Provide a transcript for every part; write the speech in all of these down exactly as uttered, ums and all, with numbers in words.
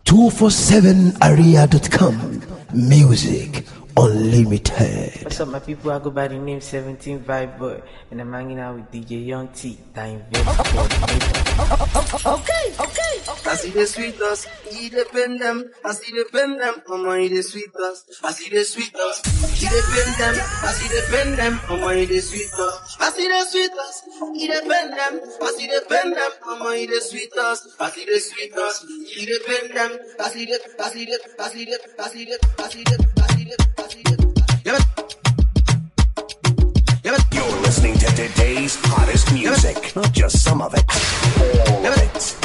two forty-seven area dot com. Music Unlimited. What's up, my people? I go by the name seventeen Vibe Boy, and I'm hanging out with D J Young T, the inventor. Okay, okay, okay. I see the sweet us, he depend them. I see the pen them, oh my, the sweet us. I see the sweet us, he depend them. I see the pen them, oh my, the sweet us. I see the sweet us, he depend them. I see the pen them, oh my, the sweet us. I see the sweet us, he depend them. I see the, I see the, I see the, I see the, I see the, I see the. You're listening to today's hottest music. Not just some of it, all of it.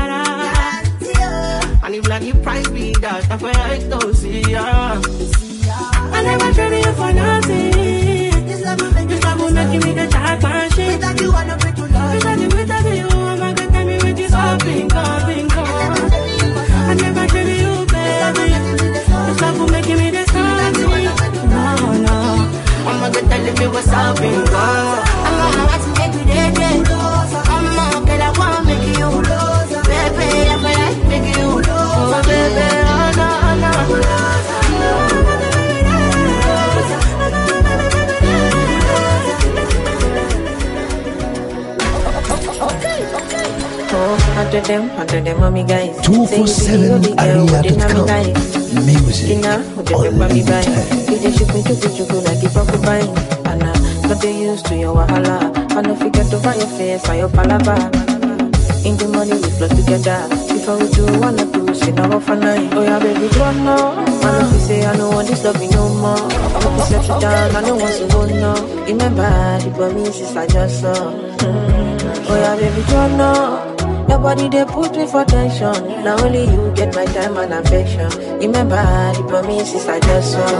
And if not, the price be that, that's why I don't see ya. never trade you for nothing. This love will make, this love will make you make a child machine. Without you, I don't break to love. Without you, without you, I'm not gonna tell me when you stop being gone, being gone. I never trade you, baby. This love will make you make a child machine. No, no, I'm not gonna tell you what's up, being gone. I'm gonna have to make you dead, dead. I'm not gonna wanna make you lose, baby. I'm gonna make you lose, baby. Oh no, no, okay, okay. Oh, hundred them, hundred them, mommy guys. two forty-seven aria dot com. Music unlimited. You just shoot me, shoot me, shoot me like you fuck buying. And uh, not they used to your wahala. I know forget to buy your face or your palava. In the money we flow together. Before we do wanna do, say now for night. Oh yeah, baby, don't know. Man, if you say I don't want this love me no more. I want to settle down, I don't want to go no. Remember, the promises I just saw. Mm. Oh yeah, baby, don't know. Your body they put me for tension. Now only you get my time and affection. Remember, the promises I just saw.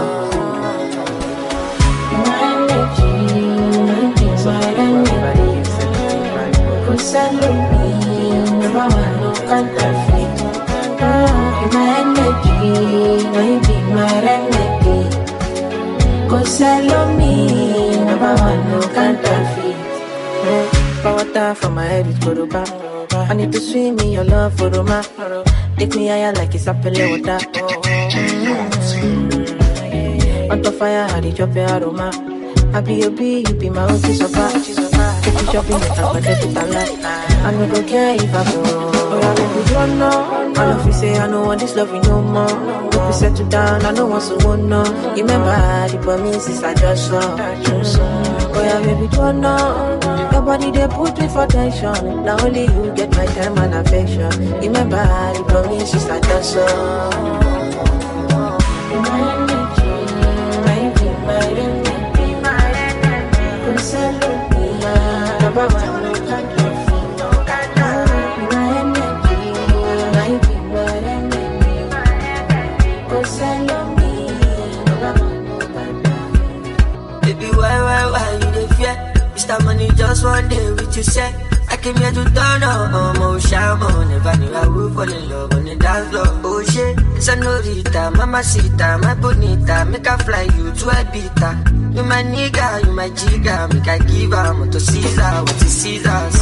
My energy, my energy. Cause I love me, never want no counterfeit. My energy, maybe my remedy. Cause I love me, never want no counterfeit. Power from my head is Koruba. I need to swim in your love for Roma. Take me higher like it's a pele water. Mm-hmm. On top fire, I did drop your aroma. I be your bee, you be my own piece of art. Take you shopping, make a pocket with a lot. I no don't care if I go. Oh, I baby, don't know. I love you say I don't want this love you no more. Don't be settle down, I don't want to go no. Remember the promises I just saw. Oh yeah, baby, don't know. Your body they put me for tension. Now only you get my time and affection. Remember the promises I just saw. My energy, my energy, my energy. Cause I love me, never want no counterfeit. My energy, my energy, cause I love me, never want no counterfeit. Baby, why, why, why you dey fear? Mister Money just one day with you say I came here to turn on, oh shaman. Never knew I would fall in love on the dance floor. Oh shit, senorita, mamacita, my bonita. Make I fly you to Ibiza. You my nigga, you my jigga. Make I give her to Caesar, what is Caesar's?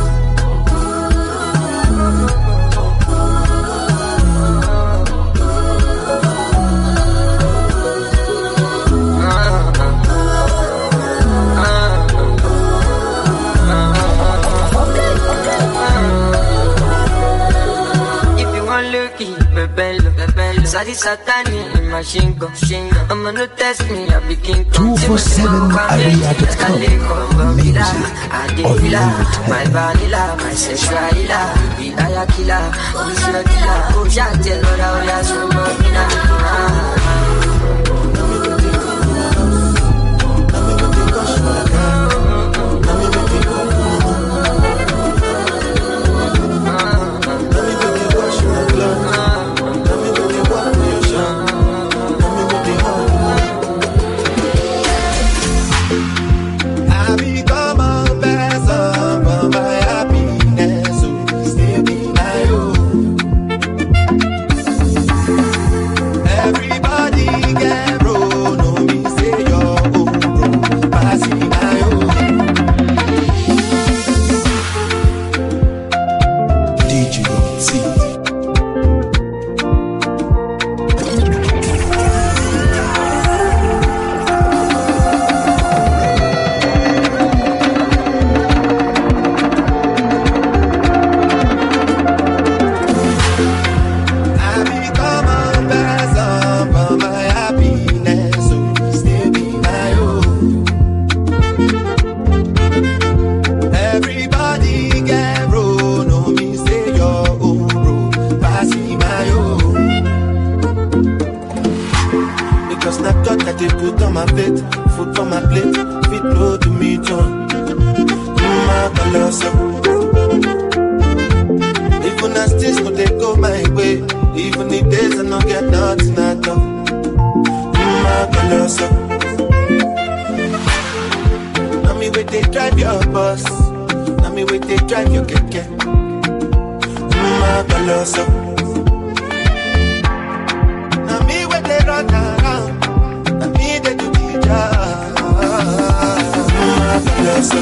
Sadi Satani in my shingo. I'm gonna test me, I be king. two forty-seven aria dot com. Music unlimited. My vanilla, my sexualila. Be a killer, who's your killer? Oh, yeah, tell her how you're so much. Even the days I don't get nothing at all. My Macaloso. Now me wait they drive your bus. Now me wait they drive your keke. Macaloso. Now me wait they run around. Now me they do the job. Macaloso.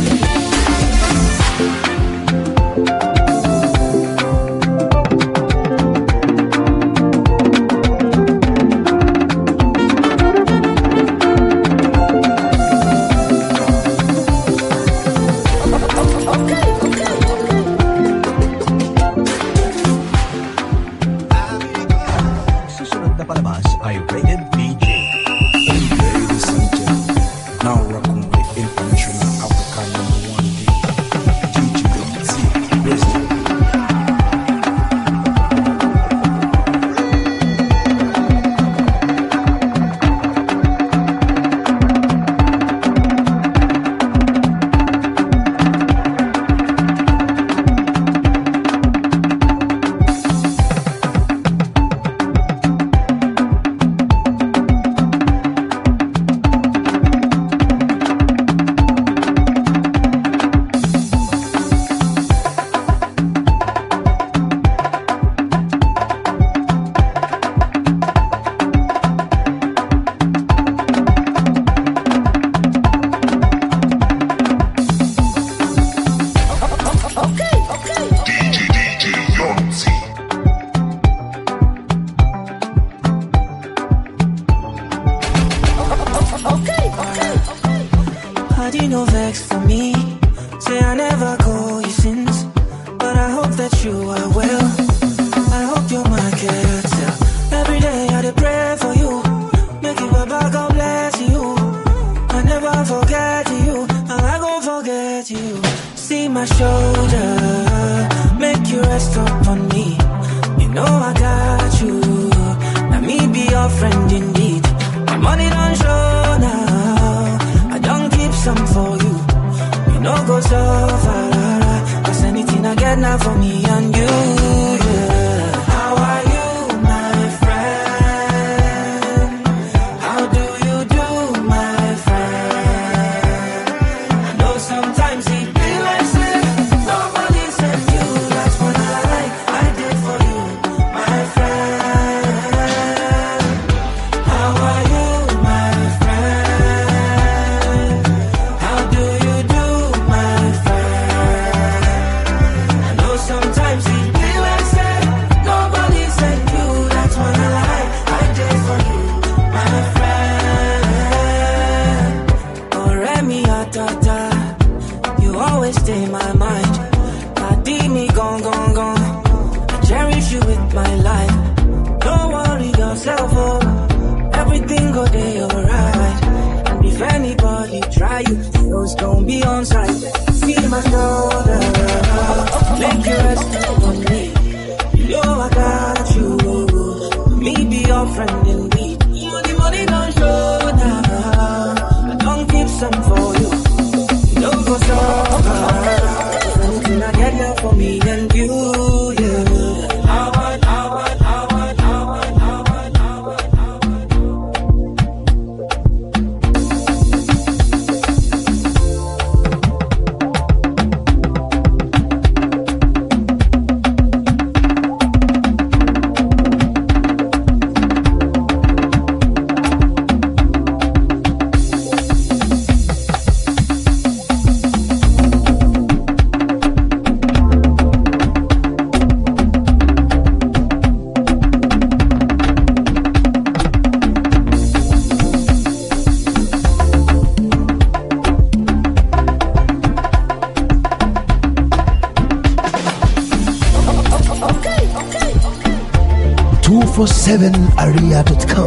two four seven area dot com.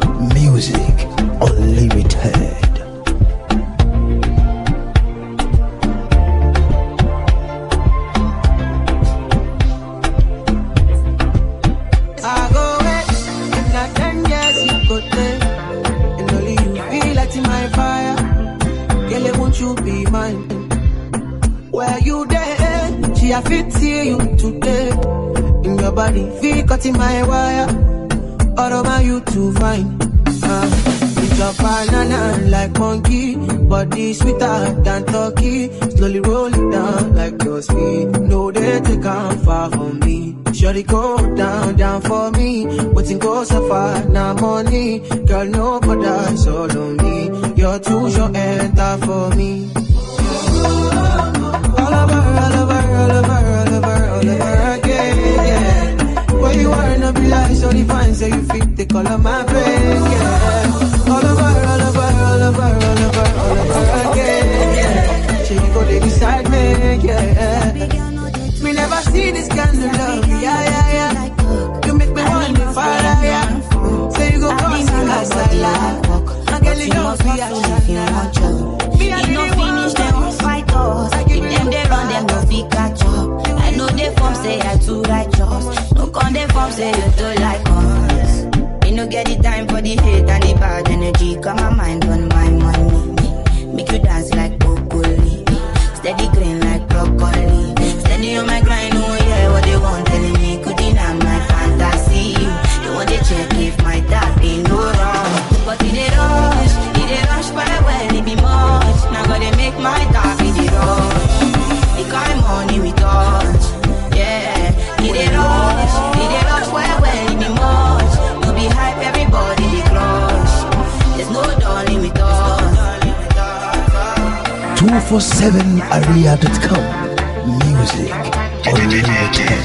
Music Unlimited. I fit see you today. In your body, feel cut in my wire. All over you to find. Uh, a banana like monkey, body sweeter than turkey. Slowly roll it down like your speed. No, they take on far from me. Shorty go down, down for me. Waiting go so far, now money. Girl, no bother, all on me. You're too short, enter for me. All over, all over, all over, all over, all over again, yeah. Where you are, no be like, so define, so you fit the color my brain, yeah. All over, all over, all over, all over, all over again, yeah. So you go there beside me, yeah. Me never see this kind of love, yeah, yeah, yeah. You make me want to fire, yeah. So you go cross the last life. I get it don't be a shot. If no finish, they won't fight us. If them they run, them no fit catch up. I know they form say I too righteous. No con they form say you too like us. Me no get the time for the hate and the bad energy. Got my mind on my money. Make you dance like broccoli. Steady green like broccoli. Steady on my grind, oh yeah, what they want telling me. Could deny my fantasy. They want to check if my dad ain't no wrong. But it they rush, it they rush by when it be much. Now gotta make my dad be the rush. The kind money we touch, yeah. It they rush, it they rush by when it be much. No be hype, everybody be crush. There's no darling with us. two forty-seven area dot com. Music unlimited.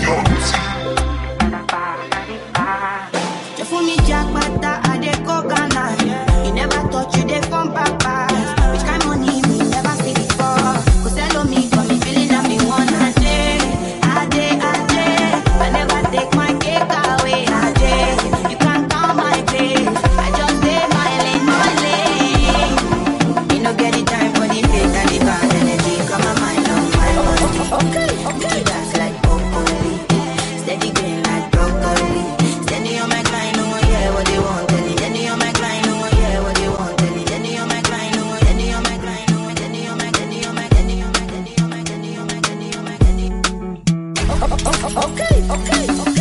For me, Jack, but I dey coconut. You never thought you dey from papa. Which kind money me never see before? Cause hello me, got me feeling that me want a day, a day, a day. I never take my cake away, a day. You can't count my days. I just day my lane, my lane. You no get the time for the hate and the bad energy. Got my mind on my money. Okay, okay. That's like broccoli. Steady green like broccoli. Steady on my grind. What they want, any on my grind, oh yeah, what they want, any on my grind, oh, any on my grind, oh, any on my, any on my, any on my, any on my, any on my, any on my, any. Okay, okay, okay.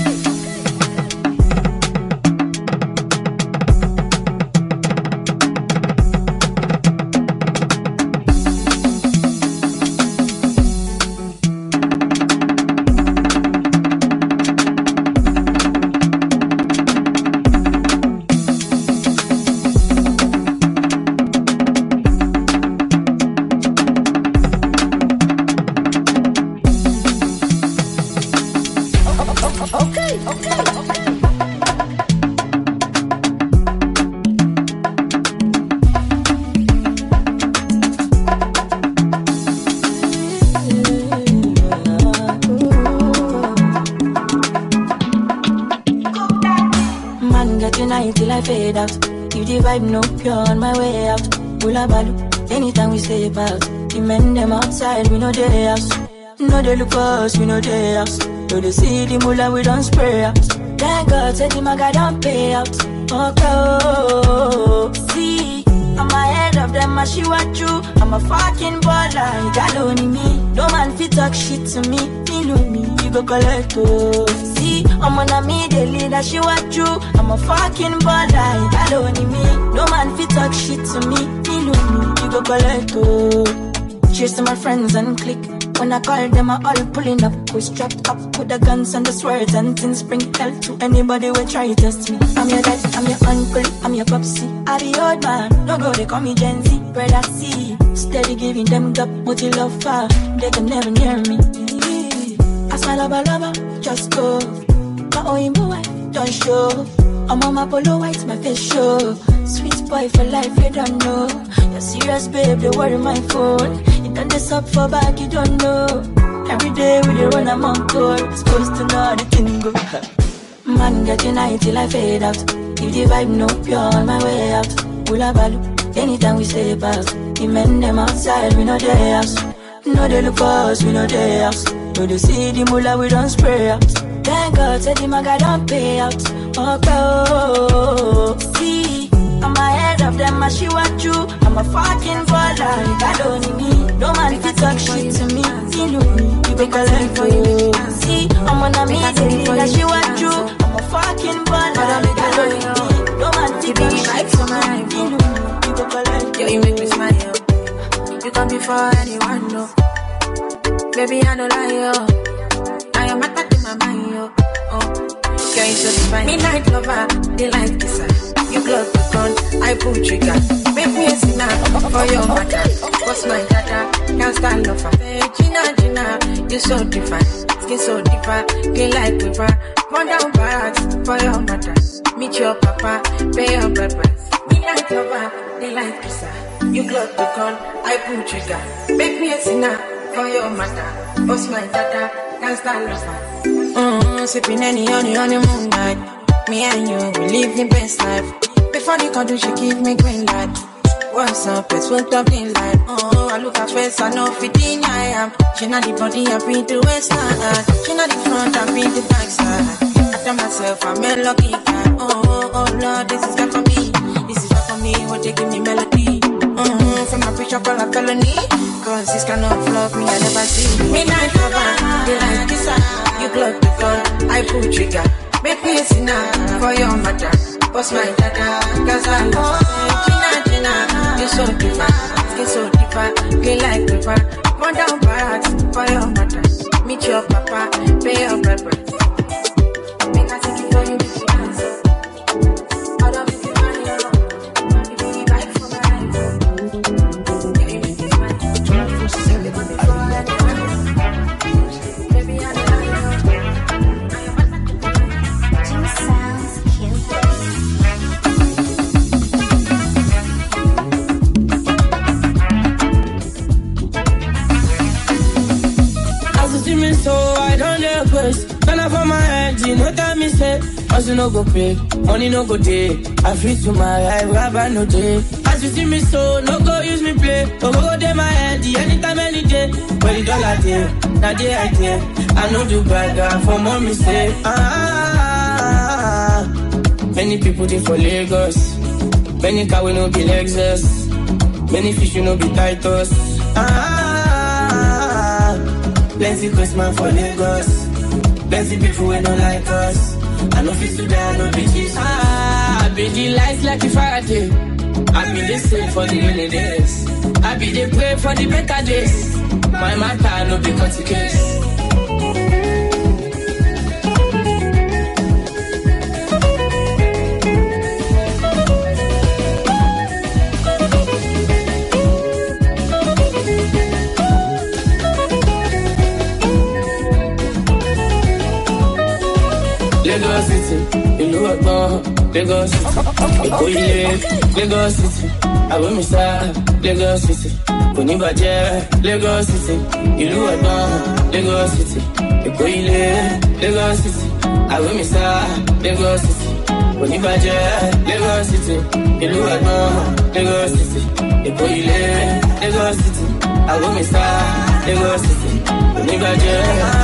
Till I fade out. If the vibe no pure on my way out. Hula balu, anytime we step out. The men them outside, we know they house. No they look for us, we know they house. No they see the mula, we don't spray out. Thank God, said the maga don't pay out. Okay, oh, see, I'm ahead of them, I see what you. I'm a fucking baller, you got only me. No man fit talk shit to me, me love me, you go collect, oh. See, I'm on a me, the leader, she what you. I'm a fucking baller, you got only me. No man fit talk shit to me, me love me, you go collect, oh. Cheers to my friends and click. When I call them, I all pulling up. We strapped up with the guns and the swords and things. Bring hell to anybody who try to test me. I'm your dad, I'm your uncle, I'm your popsy. I be old man, no go, they call me Gen Z. Brother C, steady giving them up what you love for. They can never near me. I smile lover, lover, just go. My own boy, don't show. I'm on my polo white, my face show. Sweet boy for life, you don't know. You're serious, babe, they worry my phone. You done this up for back, you don't know. Every day with you run, I'm on call. Supposed to know how the thing go. Man, getting high till I fade out. If the vibe no pure on my way out. Hula balu, anytime we step out. The men them outside, we know they house. No they look for us, we know they house. No they see the mula, we don't spray out. Thank God, said the maga don't pay out. Okay, oh, see, I'm ahead of them, I see what you. I'm a fucking baller, you got only me. No man fit talk shit to me. See, look me, you go collect for you. See, I'm on a meeting, I see what you. I'm a fucking baller, you got only me. No man fit talk shit to me. before anyone know. Baby, I don't lie, yo. I am attacking my mind, yo. Oh, girl, you so divine. Midnight lover, delight kisser. You glove the gun, I pull trigger. Make me a sinner for your matter. What's my data? Can't stand lover. Hey, Gina, Gina, you so divine. Skin so deeper, clean like river. Run down barracks for your matter. Meet your papa, pay your breakfast. Midnight lover, delight kisser. You glove the gun, I pull trigger. Make me a sinner for your matter. What's my data? Can't stand lover. Mm, sipping any honey on the moonlight. Me and you, we live the best life. Before the country, she give me green light. What's up, let's wake up in light. Oh, I look at face, I know fifteen I am. She not the body, I beat the west side. She not the front, I beat the back side. I tell myself, I'm a lucky guy. Oh, oh, oh, Lord, this is not for me. This is not for me, what they give me melody. Mm-hmm, from my preacher, call a felony. Cause this kind of love me, I never see. Midnight lover, they like this. You block the gun, I pull trigger. Make me a sinner for your matter. What's my dada? Cause I love Gina, Gina, you so deeper. Skin so deeper, clean like river. Run down barracks for your matter. Meet your papa, pay your breakfast. Make I take it for you, make you answer. I don't make you money, you do it right for my life. Yeah, you make me smile. twenty-four seven, baby, I don't know. So I don't know quest. Turn up on my head, you know that me say. Also no go pay, money no go day. I feel to my life, rabbi no day. As you see me so, no go use me play. Go go go day my head, anytime, any day. But it all I day, now day I day. I know do bad guy for mommy say. Ah, many people they for Lagos. Many car will no be Lexus. Many fish will no be Titus. Ah. Plenty Christmas for Lagos. Plenty people who don't like us. I know if to die, no bitches. Ah, I be the lights like a Friday. I be the same for the rainy days. I be the pray for the better days. My matter no be cut case. Lagos City, ìlú ọgbọ́n, Lagos City, Èkó ilé, Lagos City, Àbómísá, Lagos City, Oníbàjẹ́, Lagos City, ìlú ọgbọ́n, Lagos City, Èkó ilé, Lagos City, Àbómísá, Lagos City, Oníbàjẹ́, Lagos City, ìlú ọgbọ́n, Lagos City, Èkó ilé, Lagos City, Àbómísá, Lagos City, Oníbàjẹ́.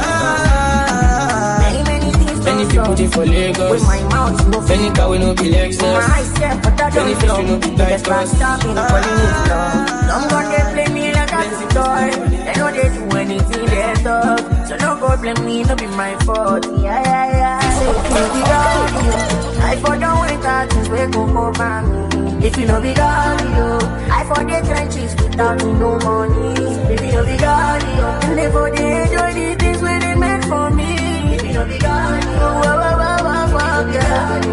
Many people they for Lagos. With my mouth, no many car will no be Lexus. My eyes step, but I don't know. Many fish will no be Titus. Some got they play me like a toy. They know they do anything they talk. So no go blame me, no be my fault. Yeah, yeah, yeah. Say if you be God, you I for don't wait out to wake up over me. If you no be God, you I for the trenches without no money. If you no be God, you and they for they enjoy the things where they meant for me. If you no be God, you oh, oh, oh, oh, oh, God,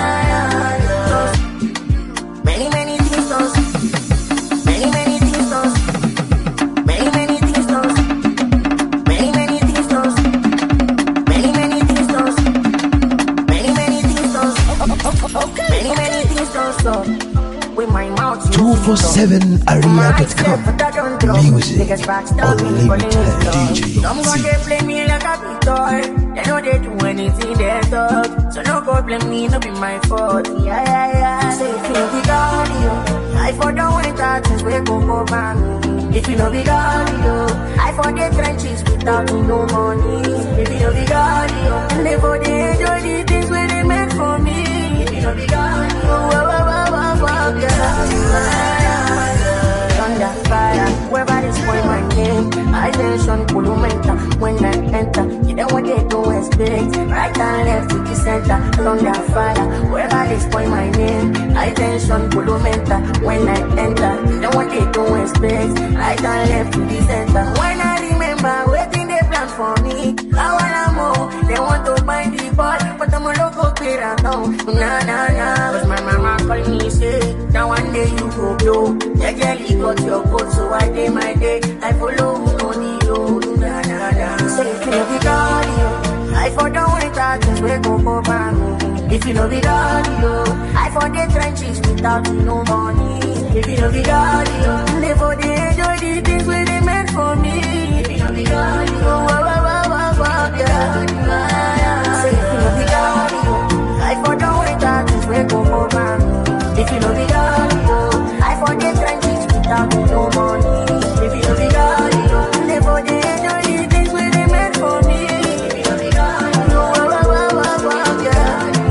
many, many things lost. Many, many things lost. Many, many things lost. Many, many things lost. Many, many things lost. Many, many things lost. Okay. Many, many things lost. With my mouth, two four seven area dot com. Music unlimited. D J Some gonna play me like a big toy. They know they do anything they talk. So no go blame me, no be my fault. Yeah, yeah, yeah. Say if you be God, you I for don't wait out to wake up over me. If you no be God, you I for the trenches without no money. If you no be God, you and they for they enjoy the things where they meant for me. If you no be God, you oh, oh, oh, oh, oh, yeah. Thunder, fire, wherever they spoil my name. I mention Kulumenta when I enter. You know what they do expect. Right and left to the center, thunder fire. Wherever they spoil my name, I tension kilometer. When I enter, then what they don't expect, I turn left to the center. When I remember waiting they plan for me, I wanna more. They want to buy the ball, but I'm a local clear now. Nah nah nah, cause my mama call me say, now one day you go blow. Yeah, girl, you got your coat, so I day my day. I follow money, oh, nah nah nah. Say if you love the cardio, I for the winter, just wake up for bang. If you love the cardio, I for the trenches without no money. If you love the cardio, they for the enjoy the things where they meant for me. If you love the cardio, wah wah wah wah wah, yeah. Say if you love the cardio, I for the winter, just wake up for bang. If you love the cardio, I for the trenches without no money. If you love the cardio, they for the enjoy the things where they meant for me. If you love the cardio, wah wah wah wah wah, yeah.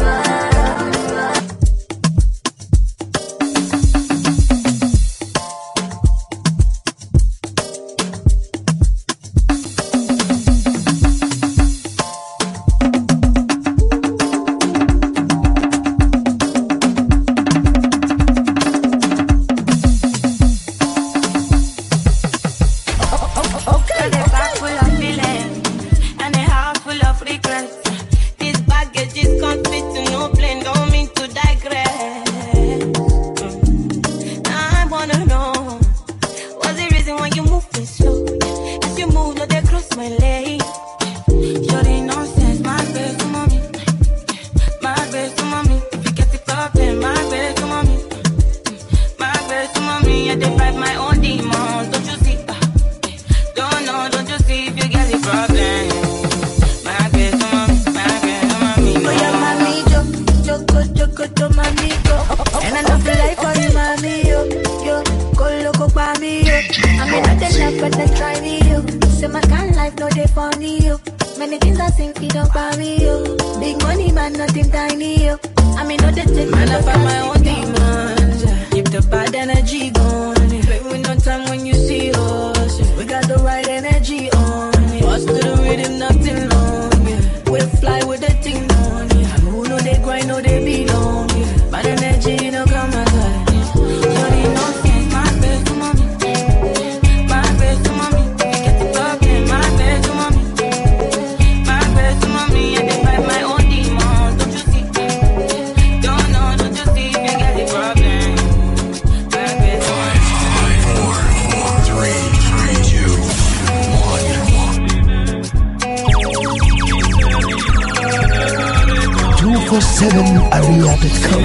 seven area dot com.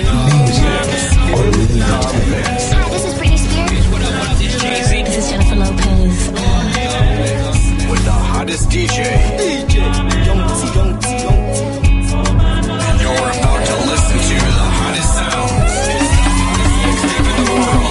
Music unlimited. Hi, this is Britney Spears. This is Jennifer Lopez. With the hottest D J. D J. And you're about to listen to the hottest sounds. In the world.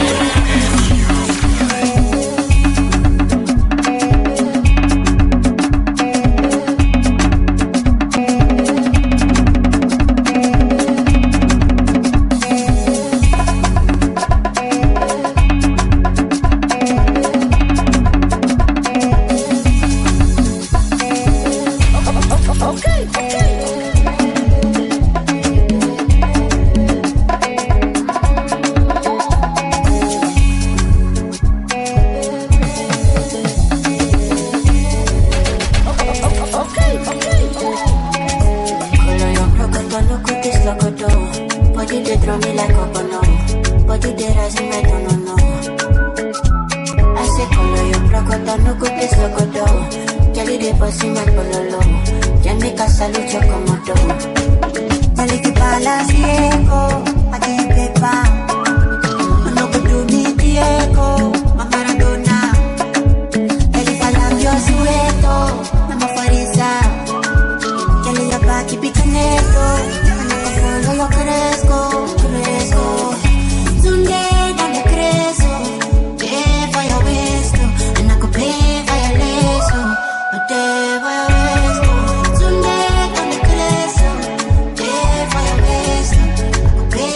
Baby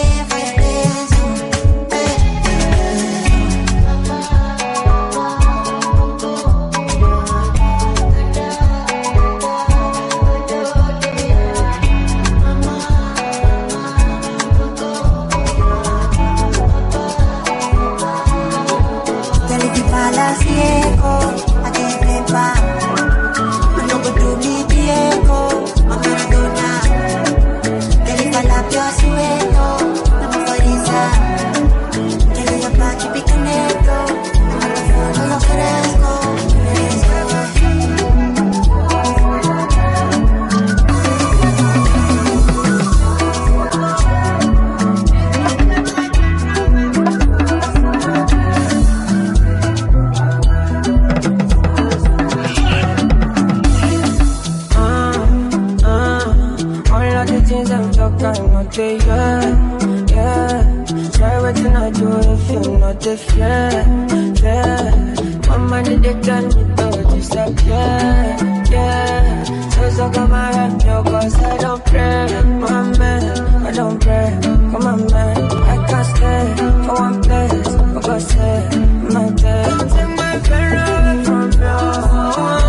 I do if you're not a friend? Yeah, my money they tell me to disappear. Yeah, so so come on, help me, cause I don't pray. My man, I don't pray. Come on, man, I can't stay for one place. Because say my day, take my pain away from you.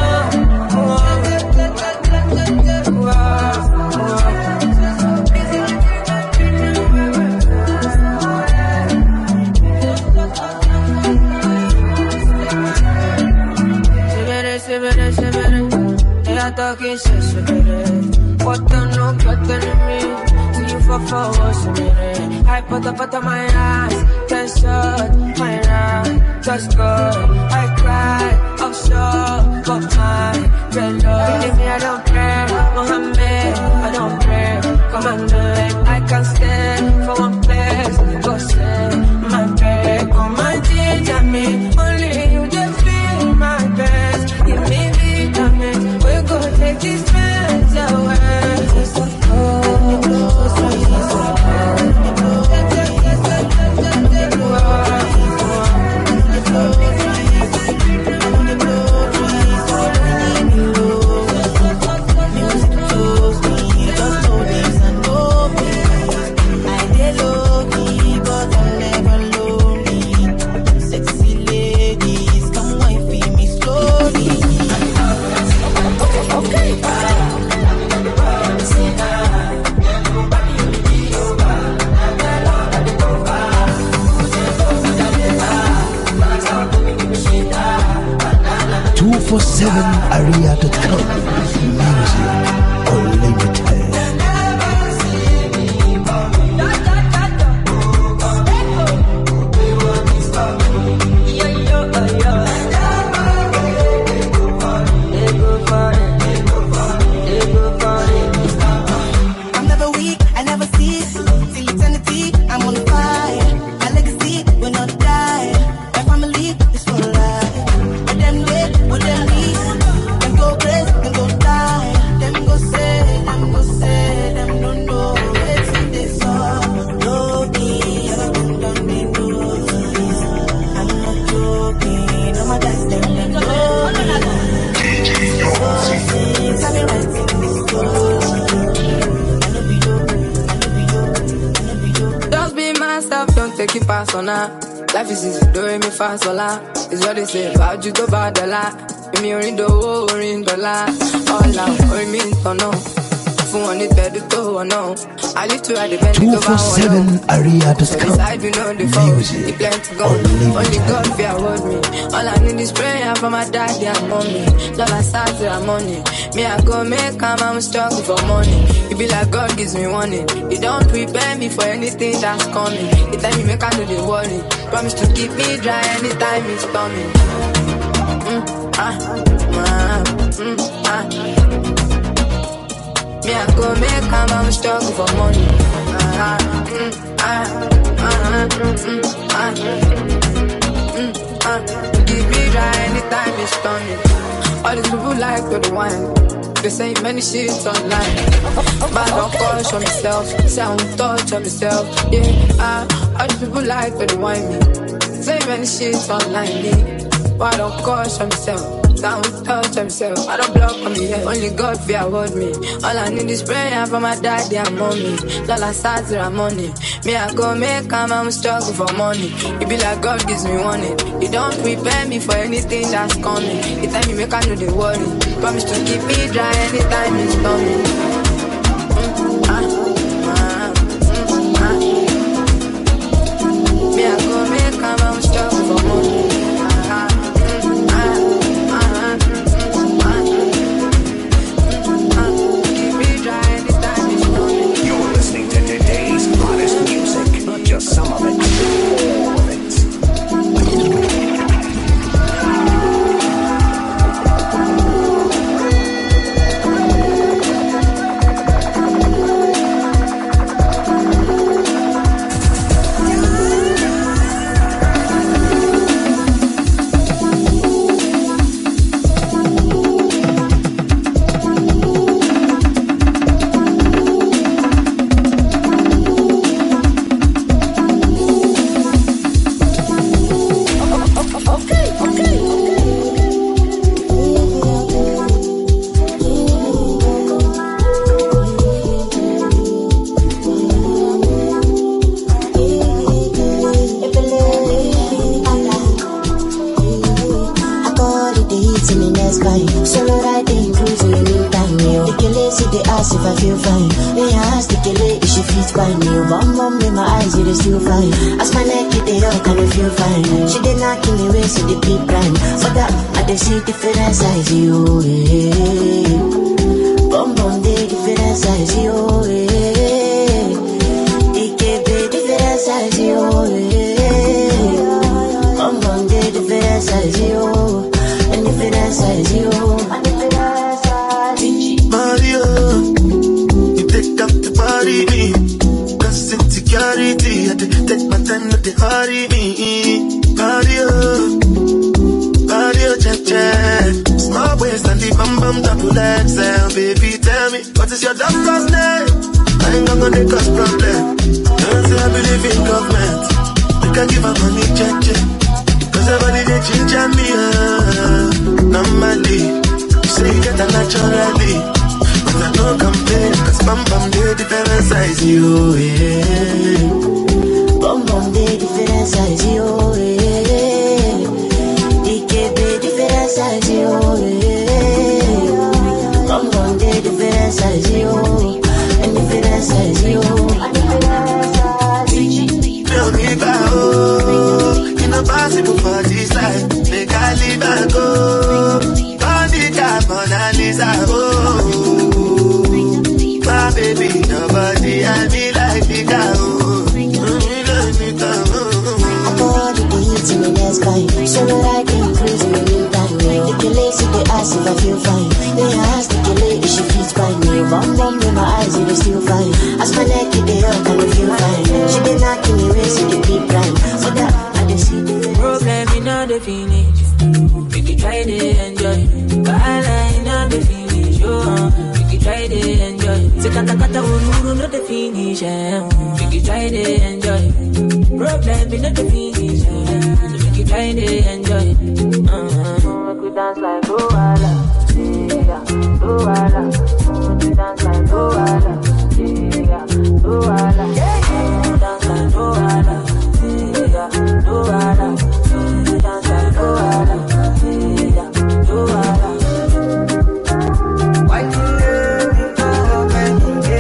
Talking shit, what the no better than me? See you for forward, I put up out of my eyes, ten shot, my right, just good. I cry, I'm sure, but my red love. Believe me, I don't pray, Mohammed, I don't pray. Come on, man, I can't stay for one place. Go say my prayer, come and teach me. Only you just feel my best. Give me vitamins. Take these friends away. Just a call, just a two forty-seven area dot com. Music unlimited. I'm never weak, I never cease. Till eternity, I'm on fire. My legacy will not die. My family is for life. With them dead, with them leave. Them go crazy, them go die. Them go say, them go say, them don't know. It's in this song. No me, I don't don't need no. I'm not joking. I'm a guys, them them know me. So since I've been writing this story, just be myself, don't take it personal. Life is easy, doing me fast, voila. It's what they say about you, go bad a lot. Me orin do, orin dollar. All out, orin me to know. Fun one it better to know. I live to ride the bend two forty-seven area dot com. Music only God fear hold me. All I need is prayer from my daddy and mommy. Love I start to the money. Me I go make come, I'm struggling for money. It be like God gives me warning. He don't prepare me for anything that's coming. The time you make I know the worry. Promise to keep me dry anytime it's coming. Mm, ah, ah, mm, ah. Me I go make come, I'm struggling for money. Ah, mm, ah, ah, mm, ah, mm, ah. Keep me dry anytime it's coming. All these people like to the wine. They say many shits online. But I don't crush on myself. Say I won't touch on myself. Yeah, ah, all these people like to the wine me. Say many shits online. Yeah, but I don't crush on myself. Say I won't touch on myself. I don't block on me. Yeah. Only God fear hold me. All I need is prayer from my daddy and mommy. All I start to money. Me I go make come, I'm struggling for money. It be like God gives me warning. He don't prepare me for anything that's coming. The time you make I know the worry. Promise to keep me dry anytime it's coming. Mm, ah, ah, mm, ah. Me I go make come, I'm struggling for money. Ah, mm, ah, ah, mm, ah, mm, ah. Keep me dry anytime it's coming. You're listening to today's hottest music, not just some of it, all of it. ask if I feel fine. When you ask the girl if she feels fine, you bum bum in my eyes, it is still fine. As my neck hit the up, can you feel fine? She did not kill me way, so the big prime. For that, I dey see different size, you. Yeah. Bum bum dey different size, you. Yeah. It can be different size, you. Yeah. Bum bum dey different size, you. And different size, you. And different size. Mario, you take up the party me. Cause insecurity, I take my time, not the hurry me. Mario, Mario, check, check. Small waist and the bum bum double X L. Baby, tell me, what is your doctor's name? I ain't gonna make us problem. Don't say I believe in government. We can give her money, check, check. Cause everybody they change me, uh, normally. You say you get a naturally. But I don't complain, cause bum bum they different size, you, yeah. Bum bum they different size, you, yeah. D K B different size, you, yeah. Bum bum they different size, you. And different size, you. And different size. Tell me about, oh, you know possible for this life. Make I live and go. On the top, Mona Lisa, oh. My baby, nobody I be like me down. I bought the beats in the next fine. So that I can increase my new time. The delay, see the ass if I feel fine. Then I ask the delay if she feels fine. Me bum bum in my eyes, it is still fine. As my neck hit the up, can you feel fine? She did not give me race in the big prime. So that I just see the problem in all the finish. We can try to enjoy. But I line on the finish. We can try to enjoy. Se kata kata ururu no the finish. We can try to enjoy. Problem in the finish. So we can try to enjoy. Uh-huh. We dance like Luala. Yeah, Luala. We dance like Luala. Yeah, Luala. We dance like Luala. Yeah, Luala. We dance like Luala. Yeah, Luala. Why you let me go, man?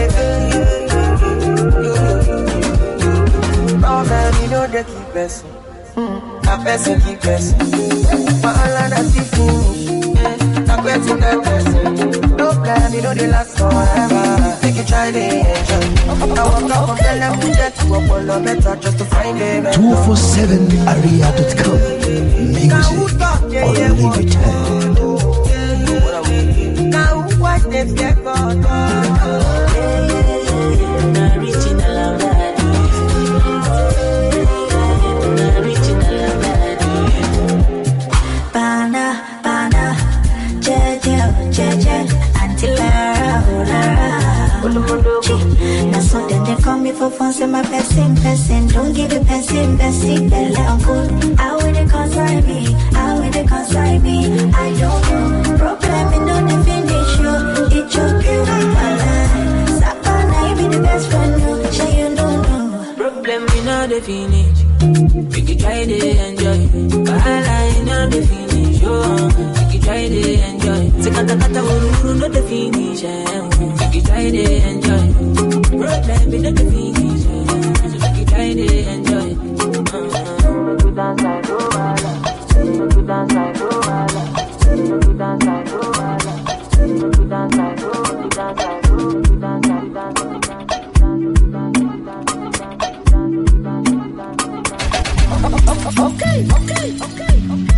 No, man, you know they keep us. A person keep us. But all of that is finish. Not waiting that person. No plan, you know they last forever. Make you try to enjoy. I walk out from the left to get to a polo better just to find them. two forty-seven aria dot com. Music unlimited. Now what they get for for fun, say my person, person. Don't give a person, person. They let on good. How will they consign me? How will they consign me? I don't know. Problem in no definition. It took you my life. Sapana, you be the best friend. No, say you don't know. Problem in no definition. We can try to enjoy. But I lie in no definition. We can try to enjoy. Se kata kata ururu no definition. We can try to enjoy. Problem in the finish, so we can try to enjoy. Make we dance like Luala, make we dance like Luala, make we dance like Luala, make we dance like Luala, we dance like Luala, we dance like we dance like we dance like. Okay, okay, okay,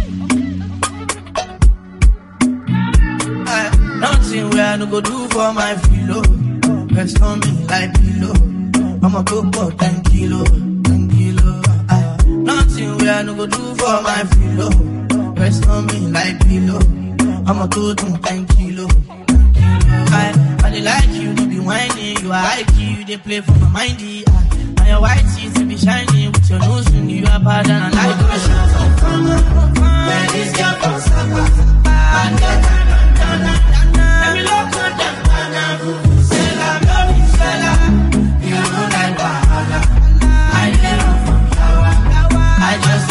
okay. Nothing where I no go do for my filo. Rest on me like pillow. I'ma go for ten kilo, ten kilo. I, nothing where I no go do for my filo. Rest on me like pillow. I'ma go do ten kilo, ten kilo. I, I dey like you, you be whining. You are like you, they play for my mindy. And your white teeth be shining with your nose ring. You are bad and I like you. Where is your pasaba? And then let me look at them.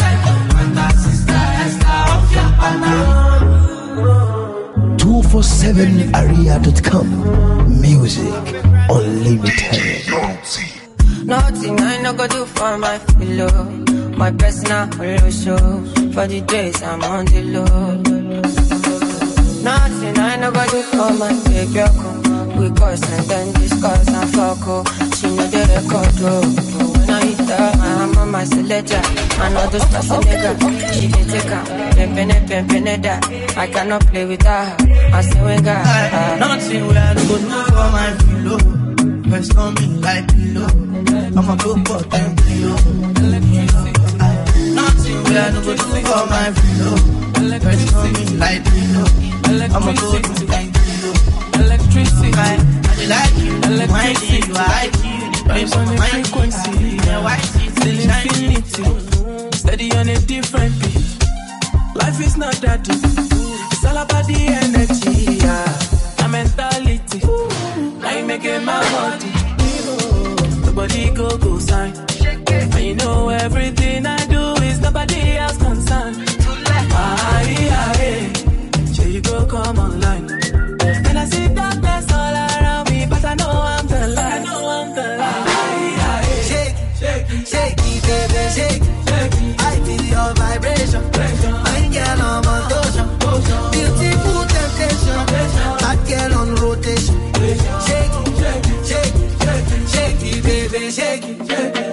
two forty-seven seven area dot com. Music unlimited. Nothing I no go do for my pillow. My personal holo show. For the days I'm on the low. Nothing I no go do for my baby. We cuss and then discuss and fuck. Oh, she know the record. Oh, when I hit her, I'm on my selector. I know those special nigga. She can take her. Pimpin' pimpin' that. I cannot play with her. I say we got her. Nothing where I go do for my pillow. Rest on me like pillow. I'm a good for them pillow. Nothing where I go do for my pillow. Rest on me like pillow. I'm a good for them pillow. Electricity, I like you. Electricity, I like you. Based on the frequency, yeah, why still infinity? Steady on a different beat. Life is not that deep. It's all about the energy, yeah. The mentality. Now you making my body. Nobody go go sign. And you know everything I do is nobody else concerned. Ah, yeah, yeah. Sure you go come online. And I see darkness all around me, but I know I'm the light. I know I'm the light. Shake, shake, shake it, baby, shake, shake it. I feel your vibration. Fine girl on motion, beautiful temptation. Hot girl on rotation. Shake it, shake it, shake it, shake it, baby, shake it.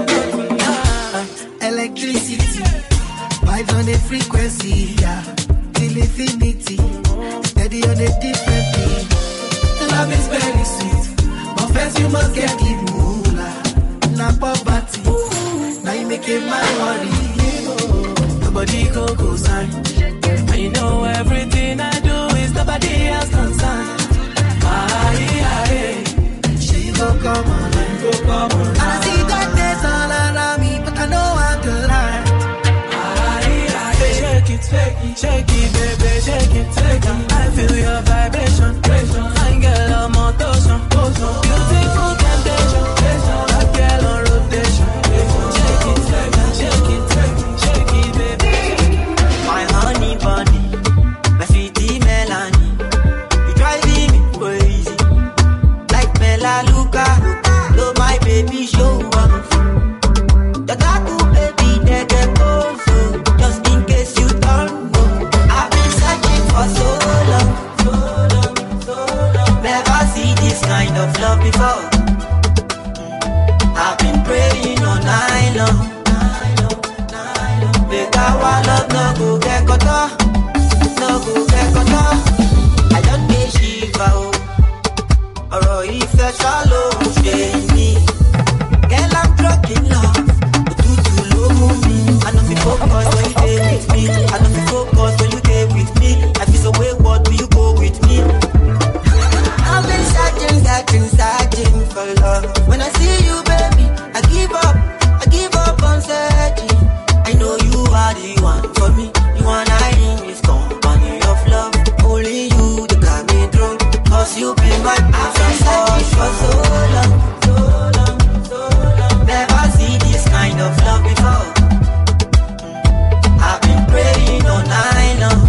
Electricity, vibes on the frequency, yeah, till infinity. Steady on a different beat. Love is very sweet, but first you must get the moolah. Not poverty, now you make it my worry. Nobody go go sign. And you know everything I do is nobody else concerned. Ah, yeah, yeah. She go come on, go come on. I see darkness all around me, but I know I'm the light. Ah, yeah, yeah. Shake it, shake it, shake it, baby, shake it, shake it. I feel your vibration. Fine girl on motion, beautiful temptation. Hot girl on rotation. Shake it, shake it, shake it, shake it, baby. My honey bunny, my sweetie Melanie, you driving me crazy, like Bella Luca. Love my baby, show up. The tattoo baby, they get also. Just in case you don't know, I've been searching for so long, so long, so long. Never see this kind of love before. I've been praying all night long. Make our love no go get cut off, no go get cut off. I don't get shiva, oh, or if I shallow, shame me. Girl, I'm drunk in love, but you too low me. I know you focus when you stay with me. I know you focus when you stay with me. I feel so wayward, will you go with me? I've been searching, searching, searching for love. When I see you, baby, I give up, I give up on searching. I know you are the one for me. The one I in this company of love. Only you that got me drunk. Cause you be my passion for so long, so long, so long. Never see this kind of love before. I've been praying all night long.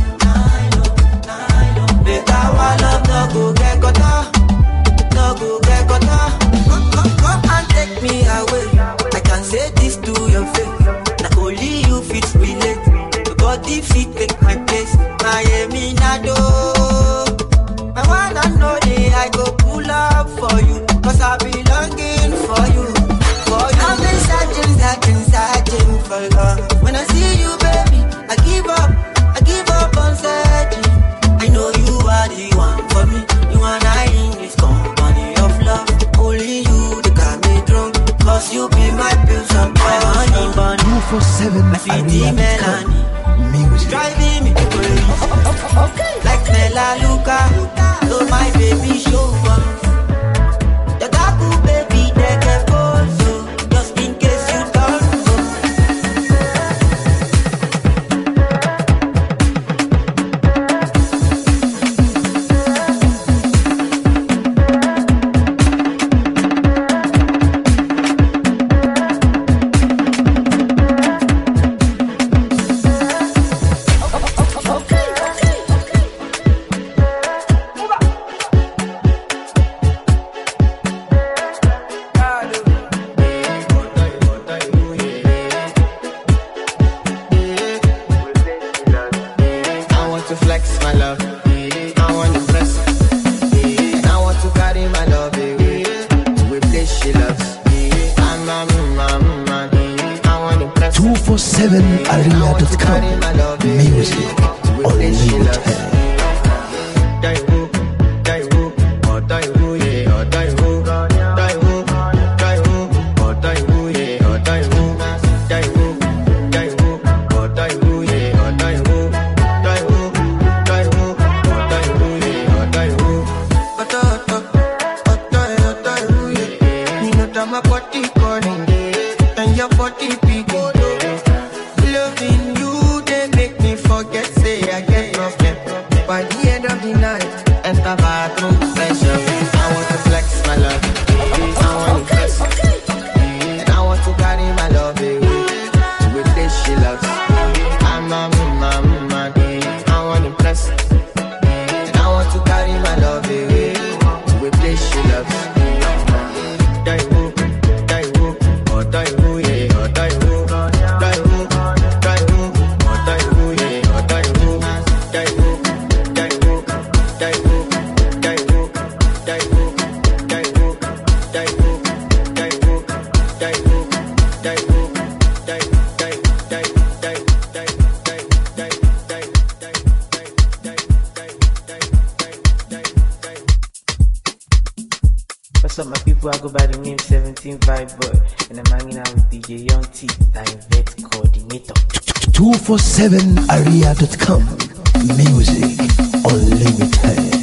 Make our love no go get cut off, no go get cut off. Come, come, come and take me away. I can say this to your face. Not only you fit relate. Your body fit take my place. Miami Nado. I wanna know that I go pull up for you. Cause I be longing for you, for you. I've been searching, searching, searching for love. When I see you, baby, I give up, I give up on searching. I know you are the one for me. The one I in this company of love. Only you that got me drunk. Cause you be my pills and my honey bun. two forty-seven My sweetie Melanie, Music. driving me crazy. Like Bella Luca, oh my baby, show up. The tattoo baby, they get also. Just in case you don't know. seven aria dot com. Music unlimited. What's up, my people? I go by the name seventeen Vibe Boy, and I'm hanging out with D J Young T, Direct Coordinator. two forty-seven aria dot com. Music unlimited.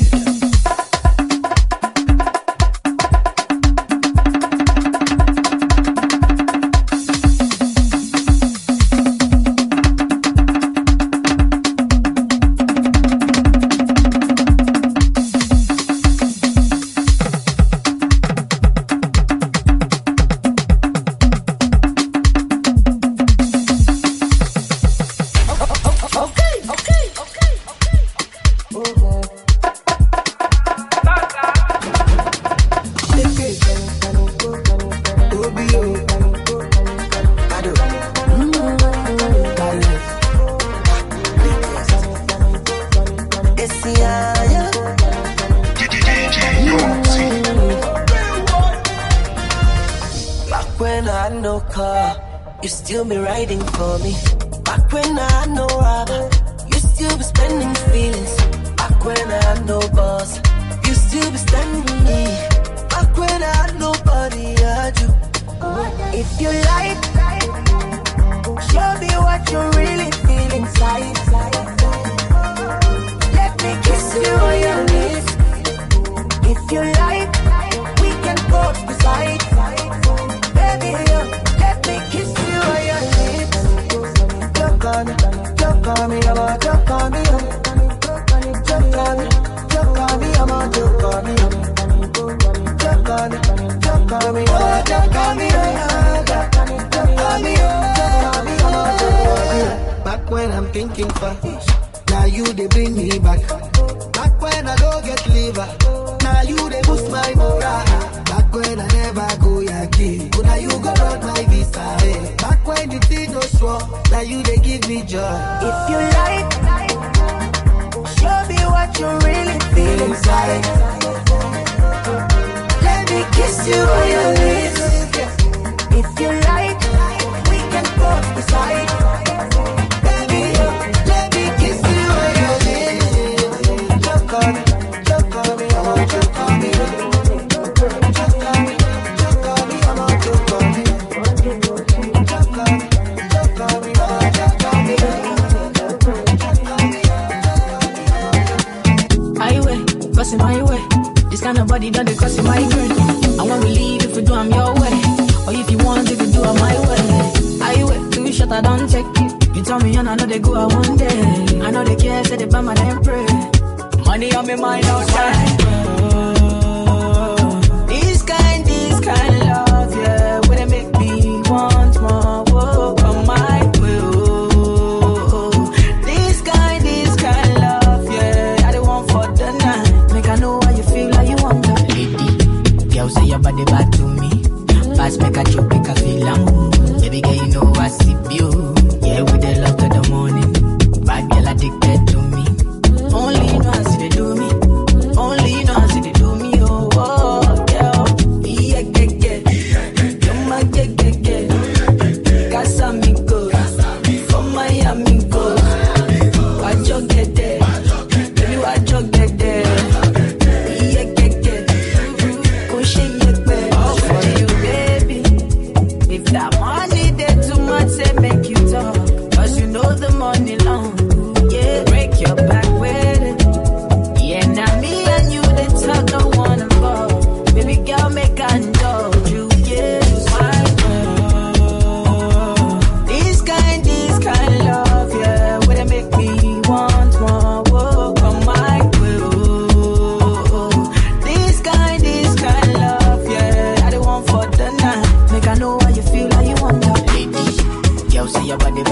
Only you know how to do me. Only you know how to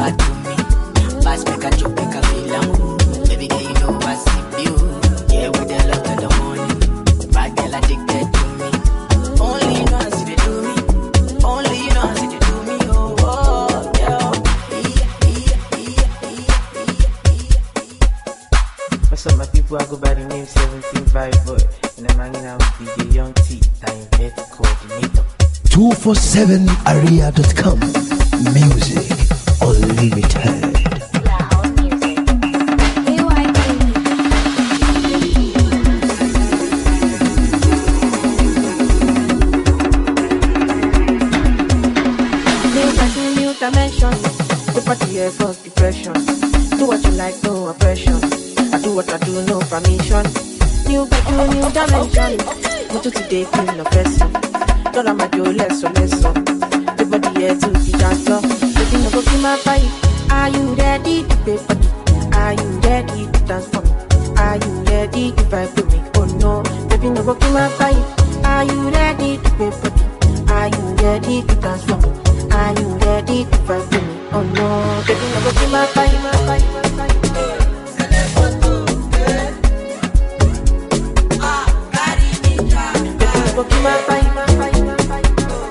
bad to me. Pass make a chop, make a feel am. Baby girl, you know I see you. Yeah, with the love of the morning. Bad girl addicted to me. Only you know I see they do me. Only you know I see they do me. Oh, oh, yeah. What's up, my people? I go by the name seventeen Vibe Boy, and I'm hanging out with D J Young T, Direct Coordinator. two forty-seven area dot com. Music Unlimited. Dimension, the party here cause depression. Do what you like, no oppression. I do what I do, no permission. New bedroom, new dimension. Go to today, feel no person. Don't I'm a do less or less so. The body here to the dancer. Looking over to my fight. Are you ready to pay for me? Are you ready to dance for me? Are you ready to vibe with me? Oh no, baby, no go to my fight. Are you ready to pay for me? Are you ready to dance for me? Are you ready to fight with me? Oh no, baby, no go to my fight, my fight, my fight. Baby, no go to my fight, my fight, my fight.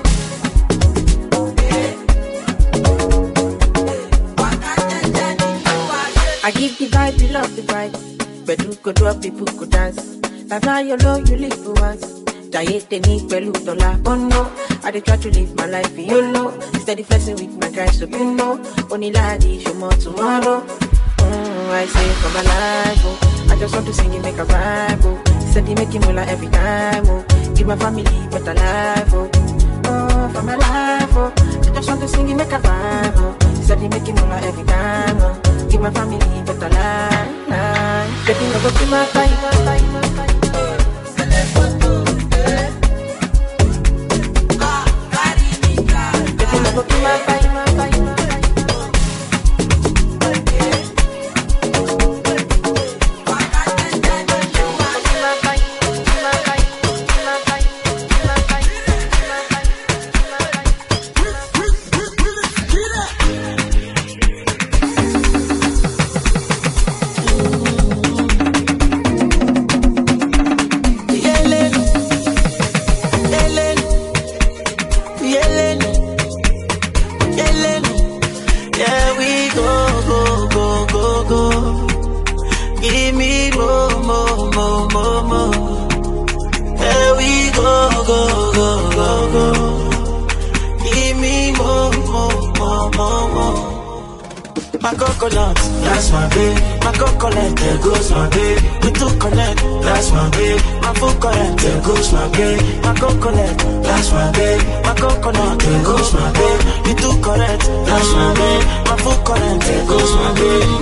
I give the vibe, you love the vibe. But you go drop, people could dance. That's how you know you live for once. Diet they need pelu dollar, oh no. I dey try to live my life, you know. Steady flexing with my guys, so you know. Only lady, show more tomorrow. Mm, I say for my life, oh. I just want to sing and make a vibe, oh. Steady making more like every time, oh. Give my family better life, oh. Oh, for my life, oh. I just want to sing and make a vibe, oh. Steady making more like every time, oh. Give my family better life, life. Baby, no go to my fight, my fight, my fight. Look at my fight, my fight, my fight. My coconut, that's my babe. My coconut, there goes my babe. We too connect, that's my babe. My full current, there goes my babe. My coconut, that's my babe. My coconut, there goes my babe. We too correct, that's my babe. My full current, there goes my babe.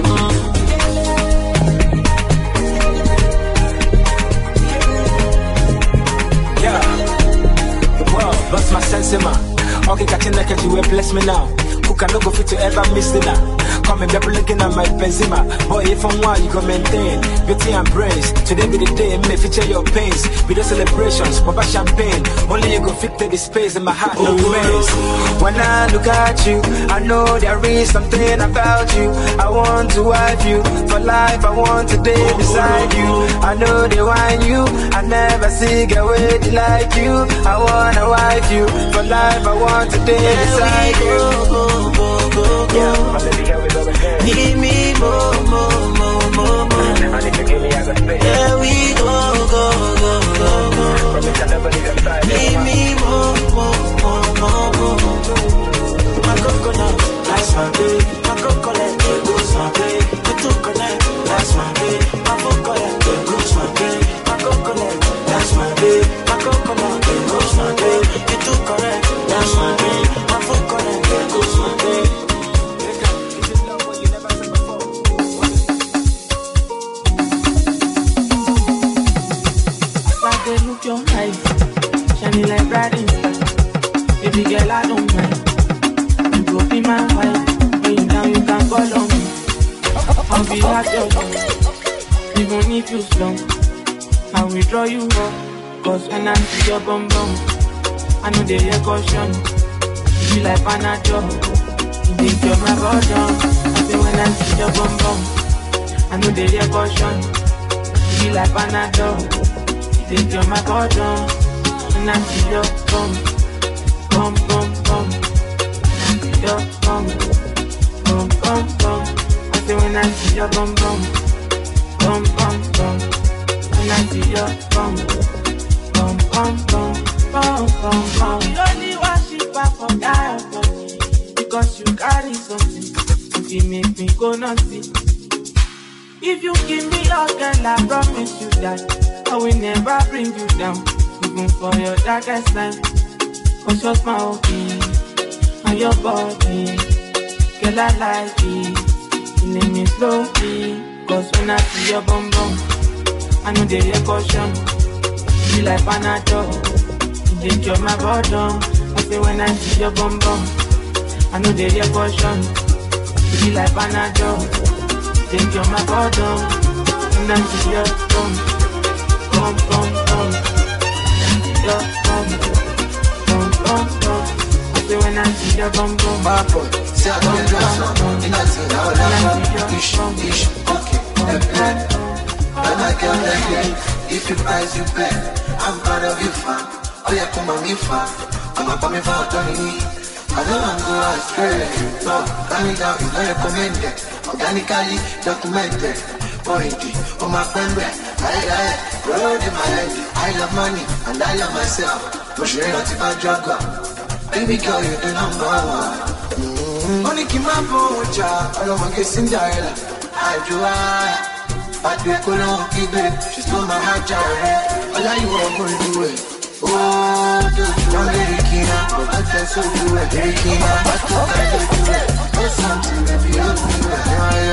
Yeah, well, bust my sense in my. Okay, catching like you will bless me now. Who can no go fit to ever miss dinner? Come and be looking at my Benzema. Boy, if I'm wild, you can maintain beauty and brains. Today be the day, may feature your pains. With the celebrations, pop champagne. Only you go fit to the space in my heart, no remains. When I look at you, I know there is something about you. I want to wife you for life. I want to day beside you. I know they want you. I never see a way like you. I wanna wife you for life. I want to day beside you. Yeah, my baby, here we go again. Give me more, more, more, more, more. And if you give me, I got space. Here we go, go, go, go, go. Promise I'll never leave your side. Give me more, more, more, more, more. My coconut, that's my babe. My coconut, there goes my babe. We too connect, that's my babe. My coconut, there goes my babe. My coconut, that's my babe. My coconut, there goes my babe. We too correct, that's my babe. My coconut, there goes my babe. Look your eyes, shining like bright star. Baby girl, I don't mind. You go be my wife. When you down, you can call on me. I'll be at your door. Even if you slump, I will draw you up. Cause when I see your bum bum, I know they hear caution. You be like Panadol. You think you're my bottom. I say when I see your bum bum, I know they hear caution. You be like Panadol. You think you're my bottom. When I see your bum, bum bum bum. When I see your bum, bum bum bum. I say when I see your bum bum, bum bum bum. When I see your bum, bum bum bum, bum bum bum. You only worship her for that for me, because you carry something. If you make me go naughty, if you give me your girl, I promise you that I will never bring you down, even for your darkest night. Cause you're my hobby, and your body, girl I like it. You name me slowly, cause when I see your bum bum, I know they hear caution. You like Panadol, you think you're my bottom. I say when I see your bum bum, I know they hear caution. You like Panadol, you think you're my bottom. When I see your bum, bum bum bum, your bum, bum bum bum. I say when I see your bum bum, my boy, say I don't dress on. You not see now, now, ish, ish, okay, okay. When I get like if you price, you pay. I'm proud of you, fam. Oh yeah, come on, me, fam. Come on, come me, fam, Tony. I don't want to go astray. No, coming down is not recommended. Organically documented. Pointy, oh my friend, I, I, road in my head. I love money, and I love myself. But she ain't not if I drug up. Baby girl, you the number one. Money keep my bocha. I don't want to get Cinderella. I do I. But we couldn't keep it. She stole my heart, all I you want to do it. Oh, don't let it keep up. But that's so do it. Let it keep up. But that's so do it. There's something that you do it.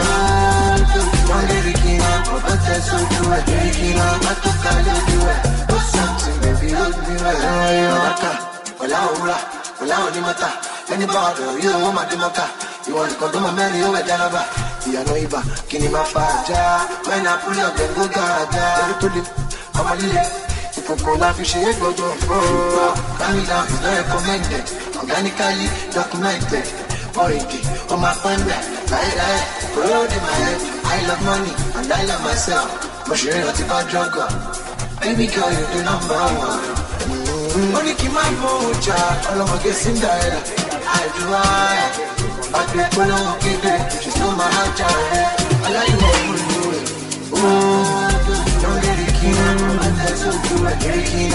Don't let it keep up. But that's so do it. Let it keep up. But that's so do it. There's something that you do it. Maka, wala ura, wala onimata. Anybody, you want my demaka. You want to come to my man, you want to you know Iba, Kini Mafaja. When I pull up, then go gaga. Every I'm a little. If you call up, you should go to coming down is not recommended. Organically documented. Already, on my phone, I lie. Road in my head. I love money, and I love myself. But she ain't not if I drug up. Baby girl, you the number one. Money keep my bocha. All of my get Cinderella. I do I. I do it, don't keep it. She's still my heart, I like you all to do it. Oh, don't get it, key. That's so do it, get it, key.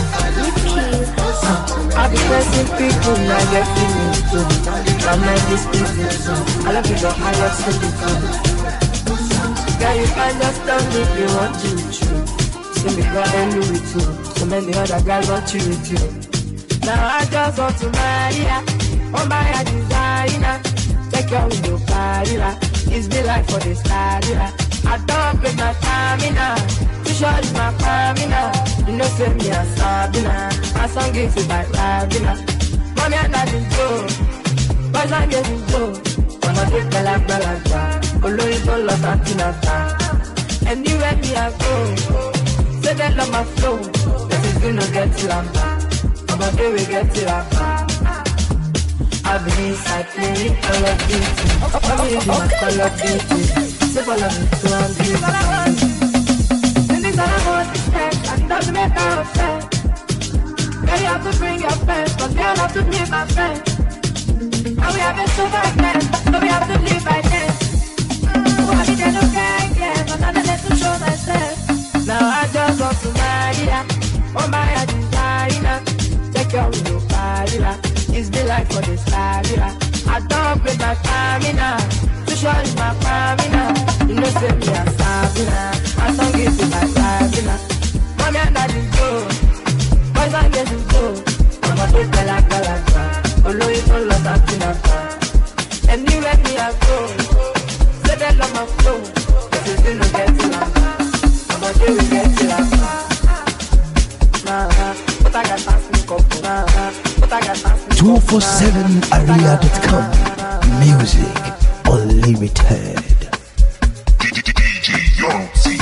I be pressing people, I get feelings too. I'm like this business, I love you, but I love something too. Girl, you can just tell me if you want to true. See me go and do it too. So many other guys want you with you. Now I just want to marry ya. Oh my designer, take your window carrier. It's the life for this carrier. I don't break my stamina. Too short is my stamina. You know say me a Sabina. My song gives you by Rabina. Mommy and daddy go, boys and getting go. Wanna take the life balance. Olórí tó lọ Santinata. Anywhere me I go, say they love my flow. This is gonna get to Lamba. But they will get to Lamba. I've been inside playing Call of Duty. I'm reading my Call of Duty. Say follow me to I'm beautiful. And these are the most respect, and doesn't make her upset. Girl, you have to bring your friends, but girl, have to be my friend. And we have been so back then, so we have to live by then. I be there, no care, yeah, but I'm not to show myself. Now I just want to marry ya. Oh my designer, take your window party. It's the life for this carrier. I don't break my stamina. Too short is my stamina. You know say me a Sabina. I song gives you my Sabina. Mommy and daddy go, boys and girls go. I'm a big gala gala gala. Olórí tó lọ Santinata. Anywhere me I go, say they love my flow. This is gonna get to Lamba. I'm a day we get to Lamba. Nah, nah, but I got past me couple. Nah, nah. two forty-seven area dot com Music Unlimited. D J Young T.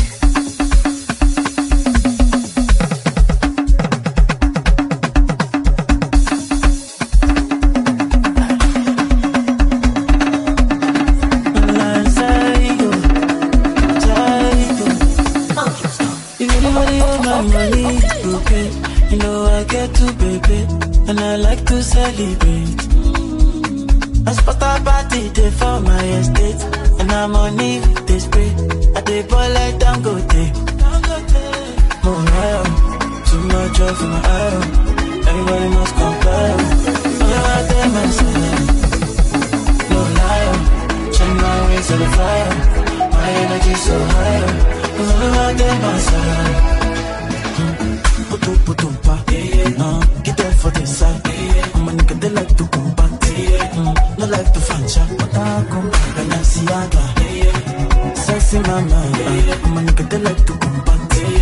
I get to baby, and I like to celebrate. I spot a party day for my estate, and I'm on it, they spray. I dey ball like Dangote. Oh yeah, too much joy for my eye. Everybody must compare. All I tell myself, no lie. Change my ways to the fire. My energy so high. All I tell myself. Putum putum pa, uh, get there for the side. I'm a nigga they like to combat. Mm, no like to fancha, but I come when I see Aga. Sexy mama, I'm a nigga they like to combat.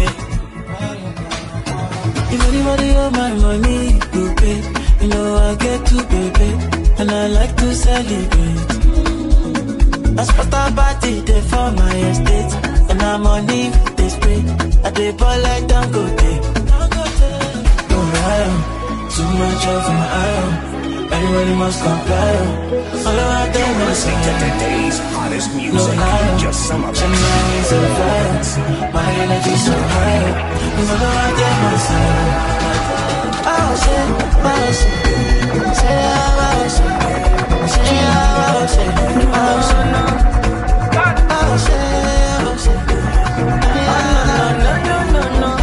If anybody owe my money, you pay. You know I get to baby, and I like to celebrate. I spot a party day for my estate, and I'm on it, they spray. I dey ball like Dangote. Don't lie, too much joy for my eye. Everybody must comply. All I do is listening to today's hottest music. No just some of it. My energy so high. All I do is oh shit, oh shit, say oh shit, say oh shit, oh shit, oh shit, oh shit. No no no no no.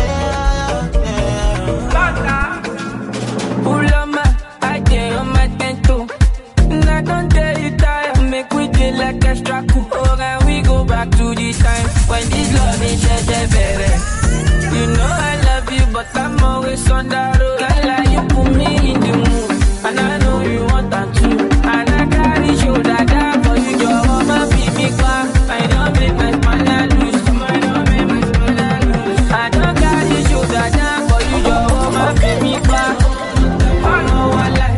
Like extra cool. Oh, and we go back to the time when this love is just a baby. You know I love you, but I'm always on the road. Girl, like you put me in the mood, and I know you want that too. And I carry shoulder down for you, your mama be me back. I don't make my man lose. I don't make my man lose. I don't carry shoulder down for you, your mama be me back. I know I like.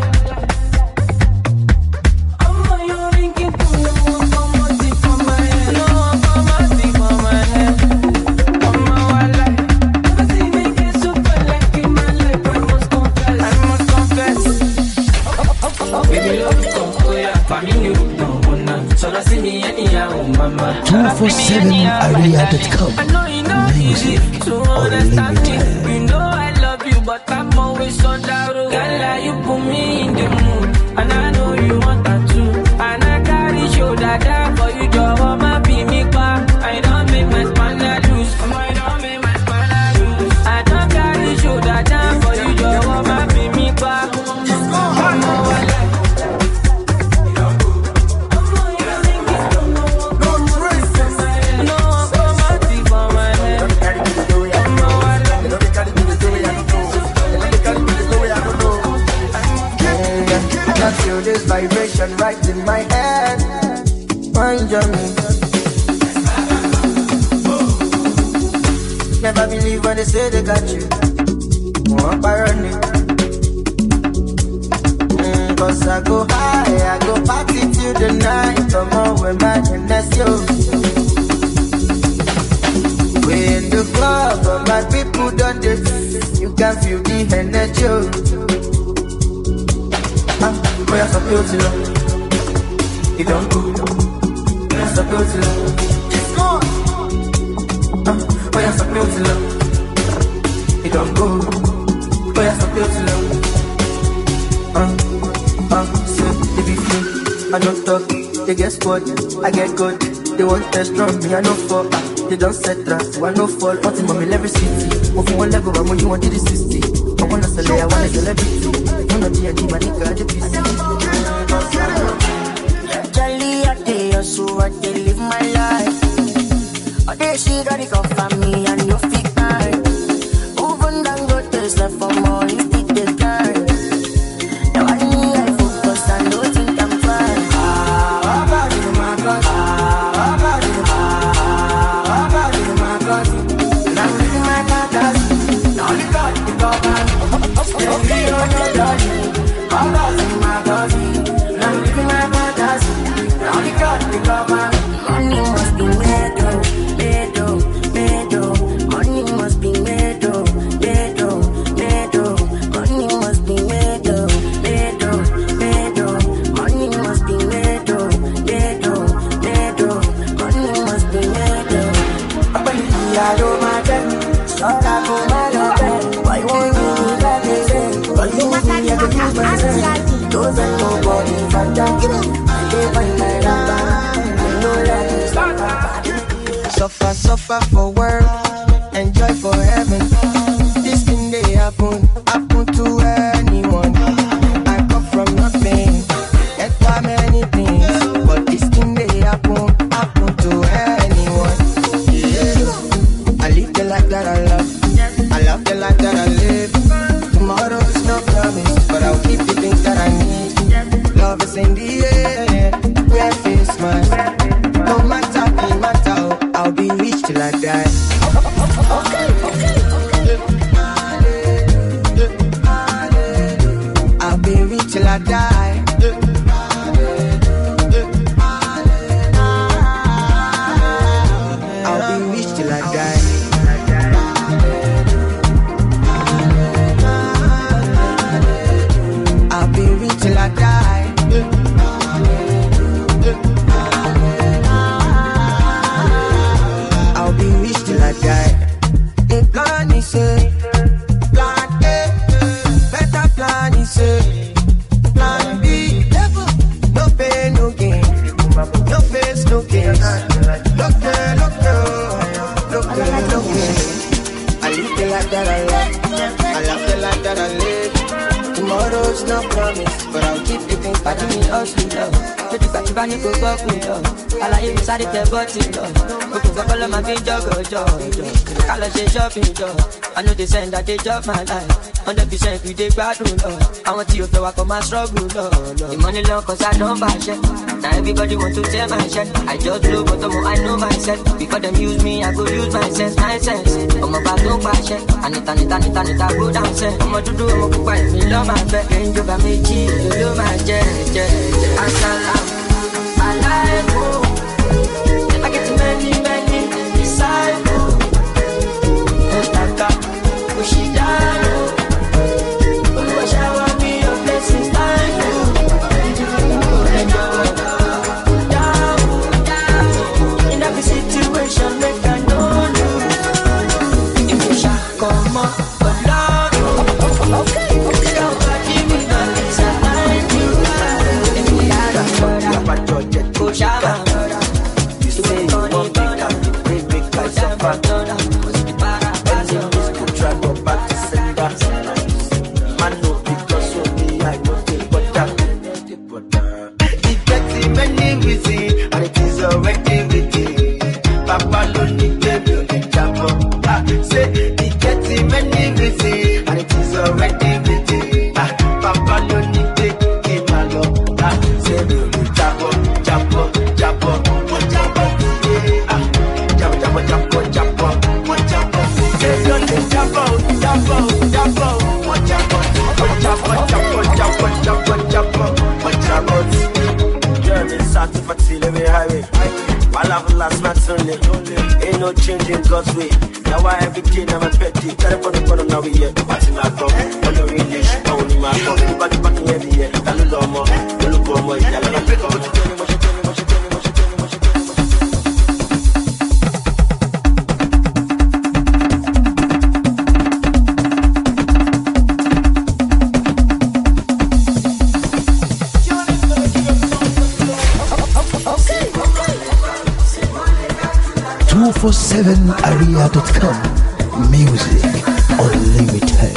two four seven area dot com. Music unlimited. You know I love you, but I'm always on the road. Girl, you put me in the mood, and I know you want that too. And I carry shoulder down for you, your mama be me back. I don't make my spanner loose. I don't make my spanner loose. I don't carry shoulder down for you, your mama be me back. I know I like. This vibration right in my head. Mind your me. Never believe when they say they got you. Oh, irony. Mm, Cause I go high, I go party till the night. Come on with my N you. We in the club, but my people done this. You can feel the energy. Boy, I'm so beautiful. You don't go. I'm so beautiful. It's gone. Uh, boy, I'm so beautiful. You don't go. Boy, I'm so beautiful. Uh, uh, so they be free. I don't talk. They get squad. I get good. They want test from me. I know for. Uh, they don't set trap. So I know fall. Wanting mommy every city. Move from one level, I'm on you want to the sixty. I wanna sell it, I wanna celebrity. You know G and D, my nigga, the P C. Jelly, I tell you, so I can live my life. I tell she got it come for me and you fit mine. Even down go taste left for more, you stick the time. Now I need I focus and don't think I'm fine. Ah, about it, my God. Ah, about it, ah, about it, my God. Now I'm living my fantasy. Now you got the government. Okay, you're not done. All about it, my God. Now I'm living my fantasy. Now you got the government. Money must be made, oh, made, oh, made, oh. Money must be made, oh, made, oh, made, oh. Money must be made, oh, made, oh, made, oh. Money must be made, oh, made, oh, made, oh. Money must be made, oh. I believe I don't matter. So I go my love. Why won't you let me live on my rapper. I know that it's not. Suffer, suffer for work, enjoy for heaven. This thing they happen, happen to anyone. I come from nothing, and quite many things, but this thing they happen, happen to anyone. Yeah. I live the life that I love, I love the life that I live. Tomorrow is no promise, but I'll keep the things that I need. Love is in the air, where face my. No matter, no matter, I'll be rich till I die. Okay, okay, okay. I'll be rich till I die. I'll be rich till I die. I'll be rich till I die. I'll be rich till I die. A plan is a plan A, better plan is a plan B. No pain, no gain, no face, no gains. Look there, look there, look there, look there. I live the life that I love, I love the life that I live. Tomorrow's no promise, but I'll keep the things that I need us to love. Pretty back to bang, go back with love. I like you inside the body, love. Open up all of my feet, jog, jog, jog. Color shade shopping, jog. I know they send that they job my life. Hundred percent we dey battle, love. I want you to work on my struggle, love. The money long cause I don't buy shit. Now everybody want to tear my shit. I just blow, but I know myself. Before them use me, I go use my sense, my sense. I'm about to buy shit. I need, I need, I need, I need, I go down, set. I'm about to do, I'm about to me love my back. Ain't you got me cheat, you do my jet, jet, jet. Assalam, alaikum. I get many, many disciples. Estaka, Ushidano. Oluwa shower me your blessings, thank you. Down, down. In every situation, make I know you. If you shall come up, but love, okay, okay. Nobody will not disappoint you. If you had a brother, go shower. You say you want me, come, they make I suffer. Ain't no changing God's way. Now I every day I'm a petty. Telephone the bottom now we here. Watching my phone. On the English. Only my phone. Anybody back in every year. I don't know more. I look for more. I don't pick up what you tell me. What you tell me. What you tell me. What you tell me. What you tell me. two forty-seven area dot com. Music Unlimited.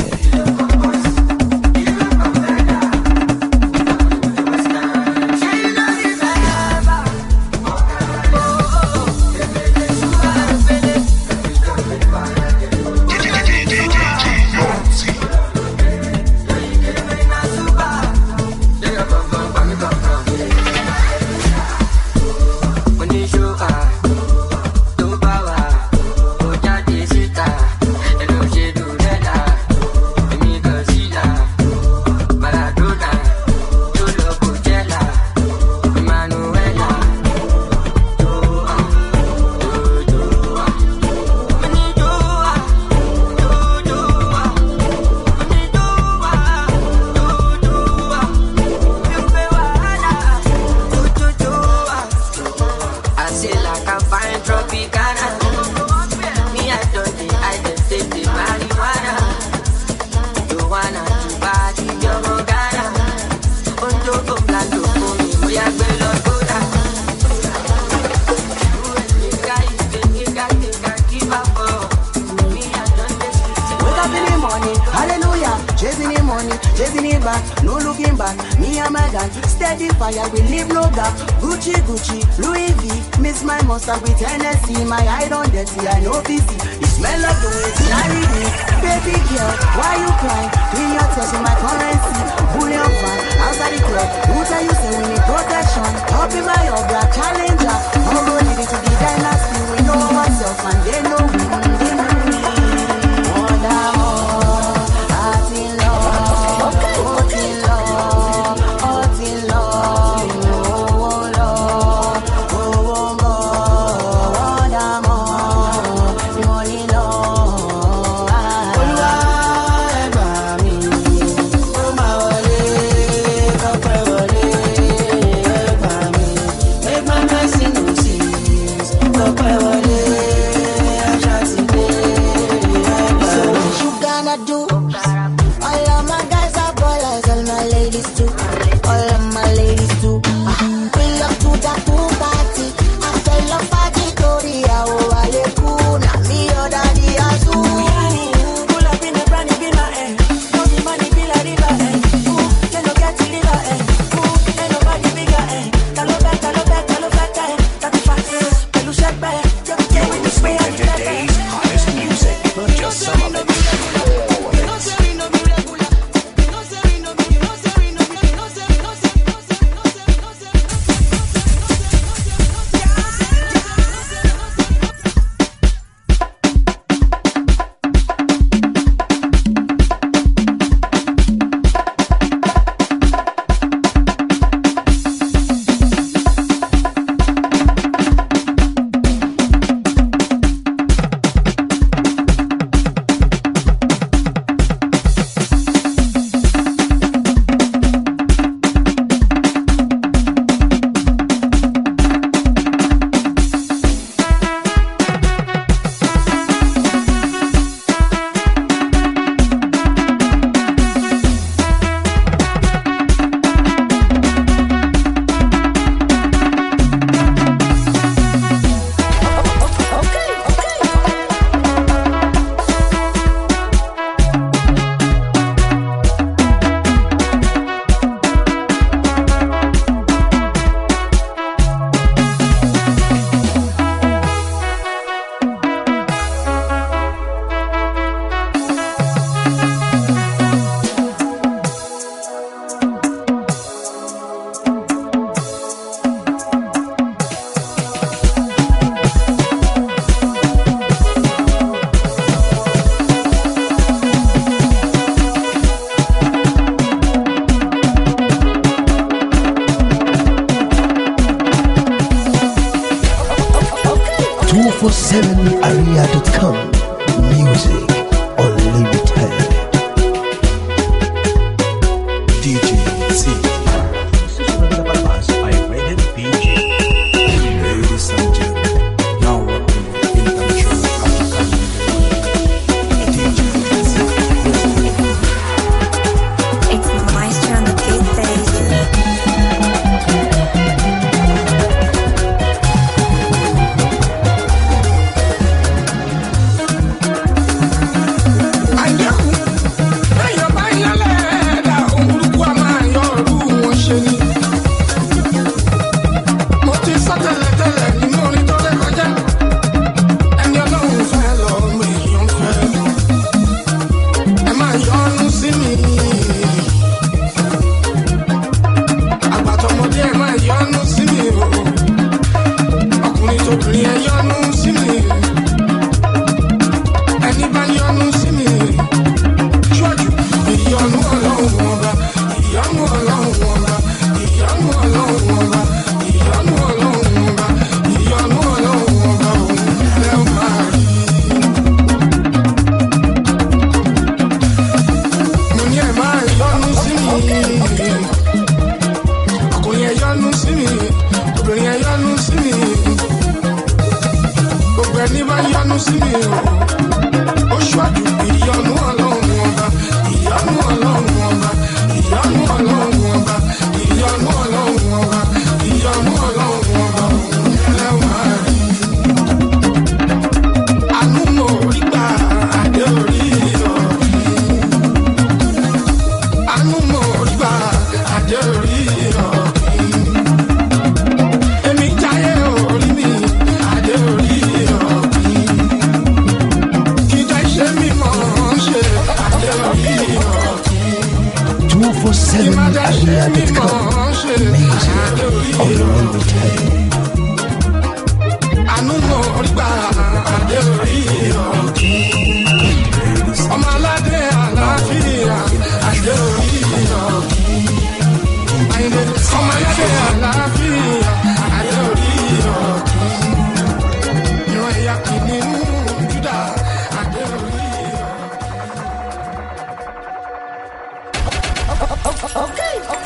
Marijuana, tu body, you're Ghana. Undo, umlando, kumi, muya chasing it back, no looking back. Me and my gang, steady fire, we leave no gap. Gucci, Gucci, Louis V, miss my mustard with Hennessy. My eye don't dirty, I know P C. The smell of the way till I read it. Baby girl, why you crying? Clean your tears in my currency. Bullion fan, outside the club. Who tell you say we need protection? Up in my old black challenger. I'll go lead it to the dynasty. We know ourselves and they know we. They know we. Wonder more, heart in love, heart in love, heart in love. Oh Lord, oh more, wonder more, money love. Olúwa ẹ gbà mí, ó máa wọlé, ọpẹ́ wọlé, ẹ gbà mí, make my blessing no cease, ọpẹ́ wọlé, àṣà ti dé, ẹ gbà mí. So what you gonna do? All of my guys are ballers, all my ladies too, all of my ladies too. Ah, pull up to that pool party, after love party, Tori, I will wale kuna, me your daddy azul. Pull up in the brand new Bima, eh? Know the money be like river, eh? Ooh, they no get to liver, eh? Ooh, ain't nobody bigger, eh? Talo back, talo back, talo back, eh? Tati fast, pelu shake back, yeah, yeah, with the spray and the Today's hottest music, just some of it. two forty-seven area dot com. Music Unlimited. D J C. I rated D J. Ladies and gentlemen, now welcome to International African D J C. It's my turn to get I mo rí gbà adé orí ọ̀kí. Ọmọ aládé àlàáfíà adé orí ọ̀kí. Àyìndé ọmọ aládé àlàáfíà adé orí ọ̀kí. Ìran ẹ̀yà kìíní Júdà adé orí ọ̀kí. Okay, okay.